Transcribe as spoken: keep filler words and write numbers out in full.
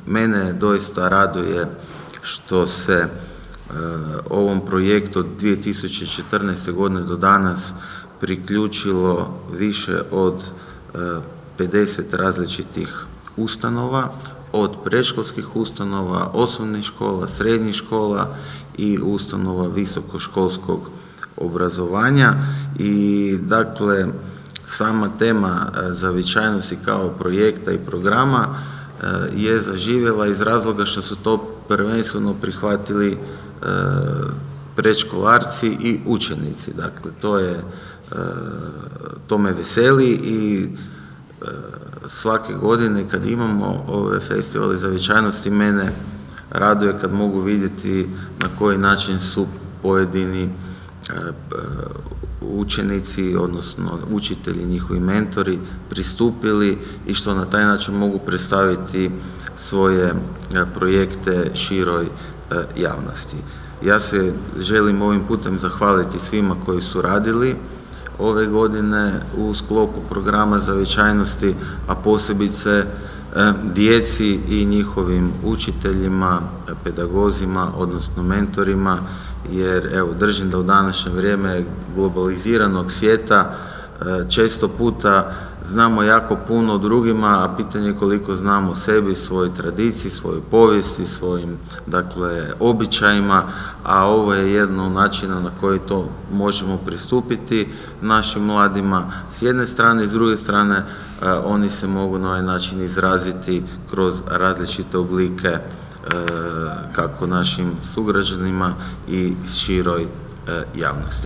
Mene doista raduje što se ovom projektu od dvije tisuće četrnaeste. godine do danas priključilo više od pedeset različitih ustanova, od predškolskih ustanova, osnovnih škola, srednjih škola i ustanova visokoškolskog obrazovanja. I dakle, sama tema zavičajnosti kao projekta i programa je zaživjela iz razloga što su to prvenstveno prihvatili predškolarci i učenici. Dakle, to je, to me veseli i svake godine kad imamo ove festivale zavičajnosti, mene raduje kad mogu vidjeti na koji način su pojedini učenici, odnosno učitelji, njihovi mentori pristupili i što na taj način mogu predstaviti svoje projekte široj javnosti. Ja se želim ovim putem zahvaliti svima koji su radili ove godine u sklopu programa zavičajnosti, a posebice djeci i njihovim učiteljima, pedagozima, odnosno mentorima, jer evo, držim da u današnje vrijeme globaliziranog svijeta često puta znamo jako puno o drugima, a pitanje je koliko znamo o sebi, svojoj tradiciji, svojoj povijesti, svojim, dakle, običajima, a ovo je jedno od načina na koji to možemo pristupiti našim mladima s jedne strane, i s druge strane oni se mogu na ovaj način izraziti kroz različite oblike kako našim sugrađanima i široj javnosti.